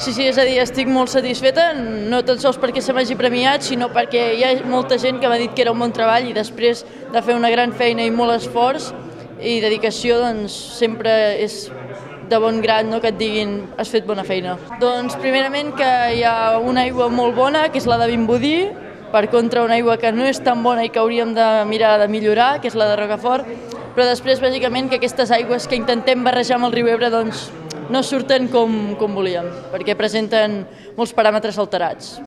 Sí, és a dir, estic molt satisfeta, no tan sols perquè se m'hagi premiat, sinó perquè hi ha molta gent que m'ha dit que era un bon treball i després de fer una gran feina i molt esforç i dedicació, doncs sempre és de bon grat, no?, que et diguin has fet bona feina. Doncs primerament que hi ha una aigua molt bona, que és la de Vimbodí, per contra una aigua que no és tan bona i que hauríem de mirar de millorar, que és la de Rocafort, però després bàsicament que aquestes aigües que intentem barrejar amb el riu Ebre doncs no surten com volíem, perquè presenten molts paràmetres alterats.